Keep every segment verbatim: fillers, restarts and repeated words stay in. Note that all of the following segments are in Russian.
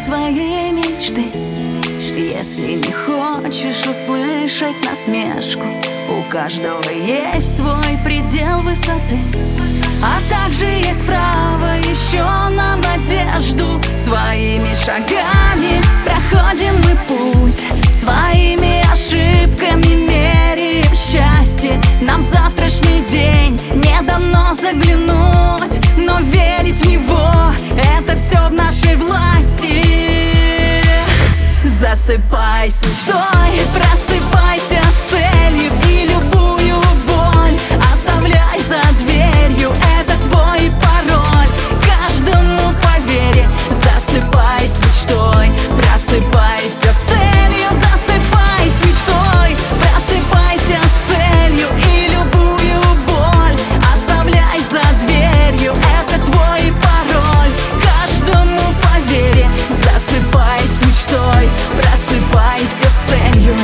своей мечты. Если не хочешь услышать насмешку, у каждого есть свой предел высоты. А также есть право еще на надежду. Своими шагами проходим мы путь, своими ошибками меряем счастье. Нам в завтрашний день не дано заглянуть, но верить в него — это все в нашей власти. Засыпай с мечтой, просыпайся с целью, и любую боль оставляй за дверью. Это твой пароль, каждому поверь. Засыпай с мечтой, просыпайся с целью. Засыпай с мечтой, просыпайся с целью, и любую боль оставляй за дверью. Это твой пароль, каждому поверь. Засыпай с мечтой, просыпайся с целью.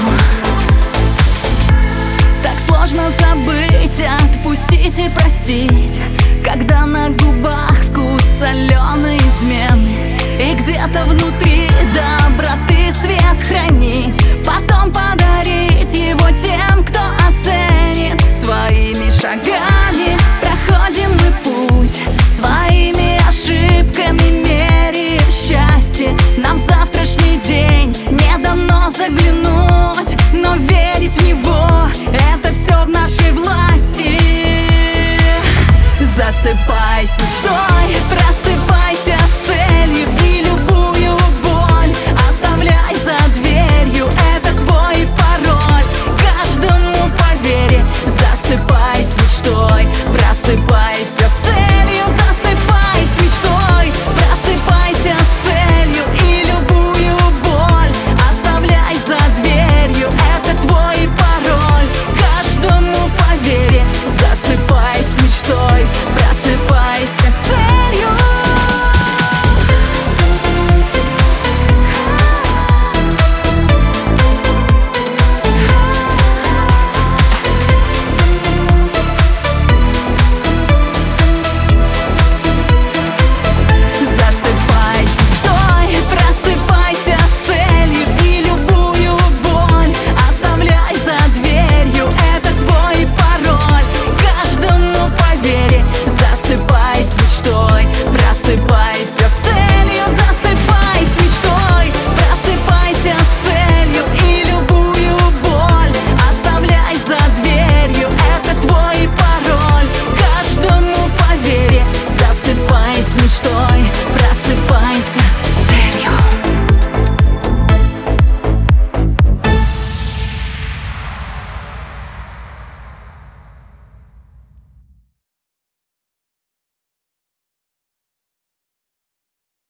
Так сложно забыть, отпустить и простить, когда на губах вкус соленой измены, и где-то внутри доброты свет хранить, потом подарить его тем, кто оценит. Своими шагами проходим мы путь, своими ошибками меряем счастье. Нам в завтрашний день не дано заглянуть, но верить в него — это все в нашей власти. Засыпай с мечтой.